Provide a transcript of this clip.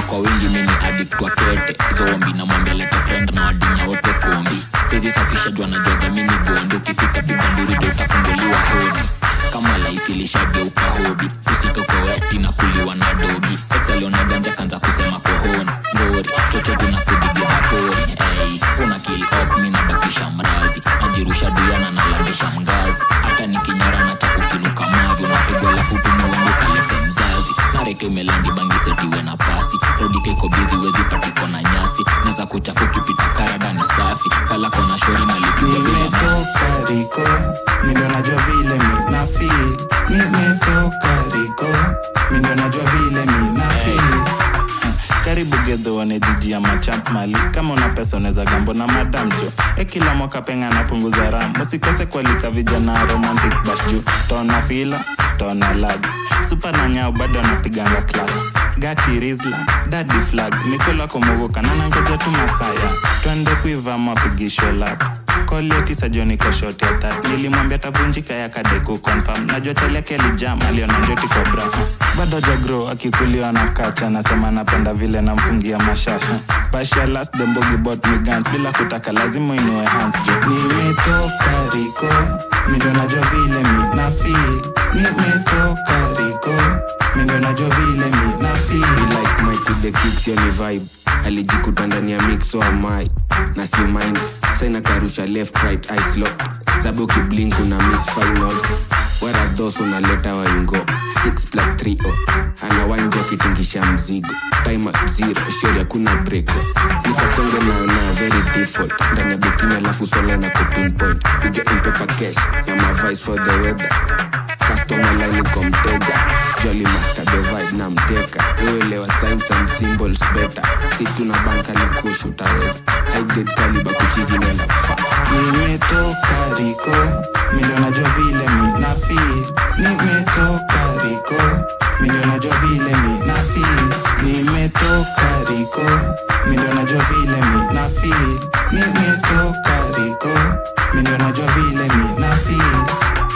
kwa wingi mimi addict wa kete zombie na mwambia leta friend na wadinya wote kombi sisi safisha jua na joga mimi gondo ukifika piga nduru ndio utafunguliwa hodi kama life ilishageuka hobby usika kwa weti na kuliwa na dogi exaliona ganja kanza kusema kohoni ngori chocho kuna kudigia pori una kill up mimi nabakisha mrazi najirusha duyana na landisha mgazi hata nikinyara na chakukinuka mavi unapigwa lafu tumewengu kalete mzazi nareke melandi bangi setiwe na pasi rodi keko busy wezi patiko na nyasi neza kuchafuki pita karadani safi fala kona shori malipiwa bila nimetoka riko mindo najua vile mi na feel nimetoka riko mindo najua vile mi na feel karibu gedho wane jiji ya machamp mali kama una pesa unaweza gambo na madam jo kila mwaka penga napunguza ram usikose kualika vijana romantic bash juu tona fila tona lag super na nyao bado anapiganga class gati rizla daddy flag mikola komogoka na nangoja tu masaya twende kuiva mapigisho lap Koleti sajoni kwa short ya that nilimwambia tavunjika ya kadeko confirm najua teleke lijam aliona njoti kwa bra bado jagro akikuliwa na kacha nasema napenda vile namfungia mashasha basha last the mbogi bot me guns bila kutaka lazima inue hands jo nimetoka riko mindo najua vile mi na feel nimetoka riko mindo najua vile mi na feel like my to the kicks yoni vibe alijikuta ndani ya mix so amai na si mind saina karusha left right eyes locked zabu kiblink una miss finals where are those unaleta waingo 6+3 ana wanjo kitingisha mzigo time at 0 sure kuna break nikasonge na very default ndani ya bikini alafu sole na kupinpoint you get in paper cash na my vice for the weather customer line komteja jolly master the vibe na mteka uelewa signs and symbols better si tuna banka likushu utaweza high grade caliber kuchizi nenda fuck nimetoka riko mindo najua vile mi na feel nimetoka riko mindo najua vile mi na feel nimetoka riko mindo najua vile mi na feel nimetoka riko mindo najua vile mi na feel